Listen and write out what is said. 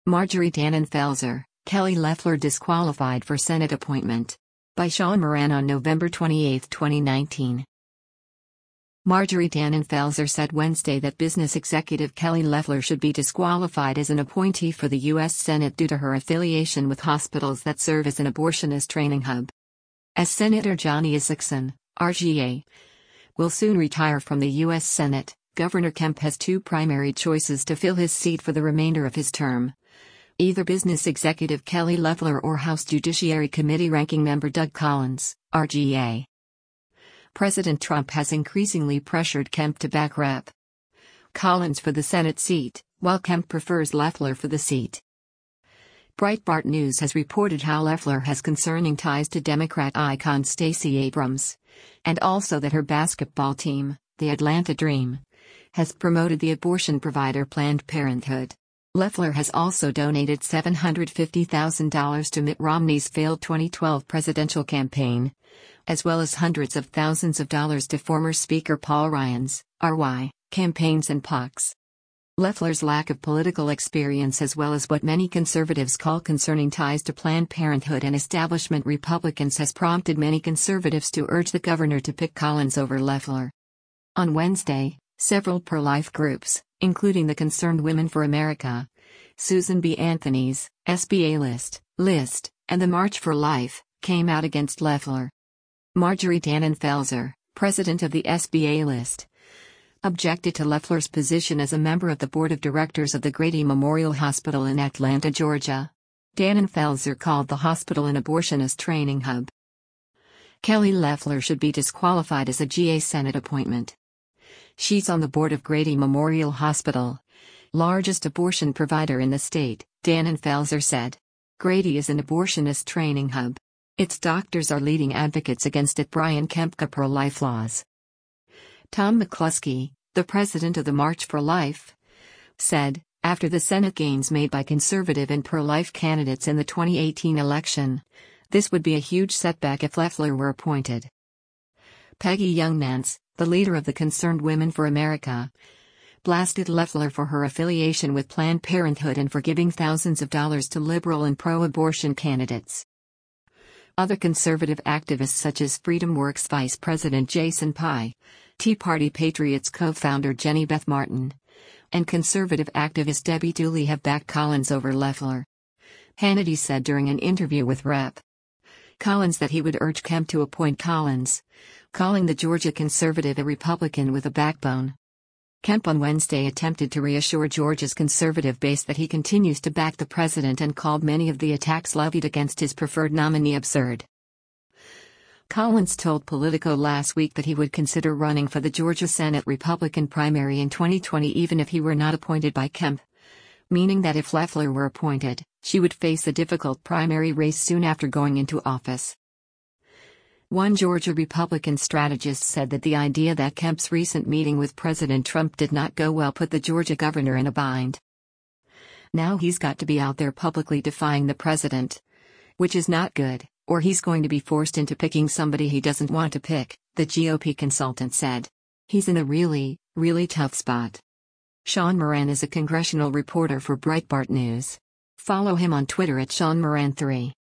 Marjorie Dannenfelser, Kelly Loeffler disqualified for Senate appointment. By Sean Moran on November 28, 2019. Marjorie Dannenfelser said Wednesday that business executive Kelly Loeffler should be disqualified as an appointee for the U.S. Senate due to her affiliation with hospitals that serve as an abortionist training hub. As Senator Johnny Isakson, RGA, will soon retire from the U.S. Senate, Governor Kemp has two primary choices to fill his seat for the remainder of his term. Either business executive Kelly Loeffler or House Judiciary Committee ranking member Doug Collins, RGA. President Trump has increasingly pressured Kemp to back Rep. Collins for the Senate seat, while Kemp prefers Loeffler for the seat. Breitbart News has reported how Loeffler has concerning ties to Democrat icon Stacey Abrams, and also that her basketball team, the Atlanta Dream, has promoted the abortion provider Planned Parenthood. Loeffler has also donated $750,000 to Mitt Romney's failed 2012 presidential campaign, as well as hundreds of thousands of dollars to former Speaker Paul Ryan's RY campaigns and PACs. Loeffler's lack of political experience, as well as what many conservatives call concerning ties to Planned Parenthood and establishment Republicans, has prompted many conservatives to urge the governor to pick Collins over Loeffler. On Wednesday, several pro-life groups, including the Concerned Women for America, Susan B. Anthony's SBA List, and the March for Life, came out against Loeffler. Marjorie Dannenfelser, president of the SBA List, objected to Loeffler's position as a member of the board of directors of the Grady Memorial Hospital in Atlanta, Georgia. Dannenfelser called the hospital an abortionist training hub. Kelly Loeffler should be disqualified as a GA Senate appointment. She's on the board of Grady Memorial Hospital, largest abortion provider in the state, Dannenfelser said. Grady is an abortionist training hub. Its doctors are leading advocates against it. Brian Kempka pro-life laws. Tom McCluskey, the president of the March for Life, said, after the Senate gains made by conservative and pro-life candidates in the 2018 election, this would be a huge setback if Loeffler were appointed. Peggy Youngmans, the leader of the Concerned Women for America, blasted Loeffler for her affiliation with Planned Parenthood and for giving thousands of dollars to liberal and pro-abortion candidates. Other conservative activists such as FreedomWorks Vice President Jason Pai, Tea Party Patriots co-founder Jenny Beth Martin, and conservative activist Debbie Dooley have backed Collins over Loeffler. Hannity said during an interview with Rep. Collins that he would urge Kemp to appoint Collins, calling the Georgia conservative a Republican with a backbone. Kemp on Wednesday attempted to reassure Georgia's conservative base that he continues to back the president and called many of the attacks levied against his preferred nominee absurd. Collins told Politico last week that he would consider running for the Georgia Senate Republican primary in 2020 even if he were not appointed by Kemp, meaning that if Loeffler were appointed, she would face a difficult primary race soon after going into office. One Georgia Republican strategist said that the idea that Kemp's recent meeting with President Trump did not go well put the Georgia governor in a bind. Now he's got to be out there publicly defying the president, which is not good, or he's going to be forced into picking somebody he doesn't want to pick, the GOP consultant said. He's in a really, really tough spot. Sean Moran is a congressional reporter for Breitbart News. Follow him on Twitter at SeanMoran3.